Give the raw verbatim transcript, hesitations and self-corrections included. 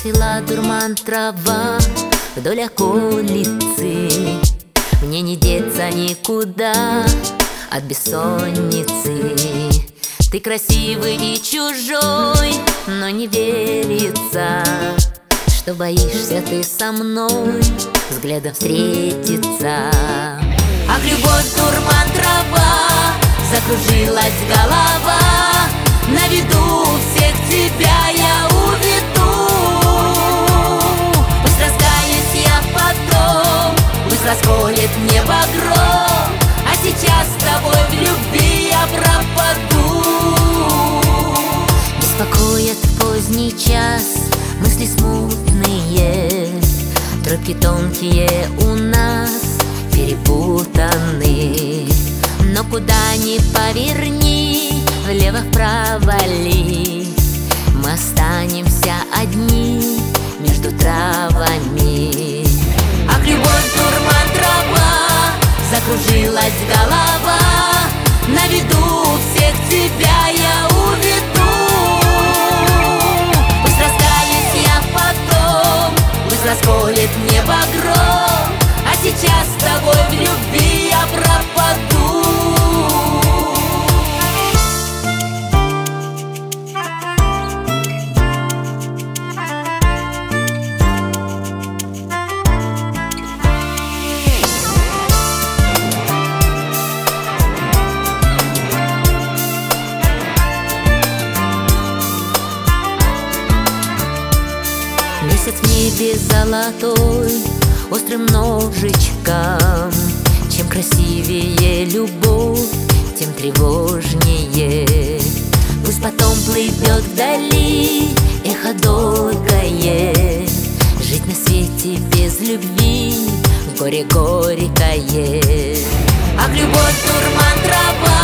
Расцвела дурман трава вдоль околицы. Мне не деться никуда от бессонницы. Ты красивый и чужой, но не верится, что боишься ты со мной взглядом встретиться. Ах, любовь, дурман трава, закружилась голова. На виду всех тебя я уведу. Пусть раскаюсь я потом, пусть расколет небо гром, а сейчас с тобой в любви я пропаду. Беспокоят в поздний час мысли смутные, тропки тонкие у нас перепутаны. Но куда ни поверни, влево-вправо ли, мы останемся одни между травами. Ах, любовь, дурман трава, закружилась голова. На виду всех тебя я уведу. Пусть раскаюсь я потом, пусть расколет небо гром, а сейчас с тобой в любви я пропаду. Месяц в небе золотой, острым ножичком. Чем красивее любовь, тем тревожнее. Пусть потом плывет вдали эхо долгое. Жить на свете без любви горе горькое. Ах, любовь, дурман трава,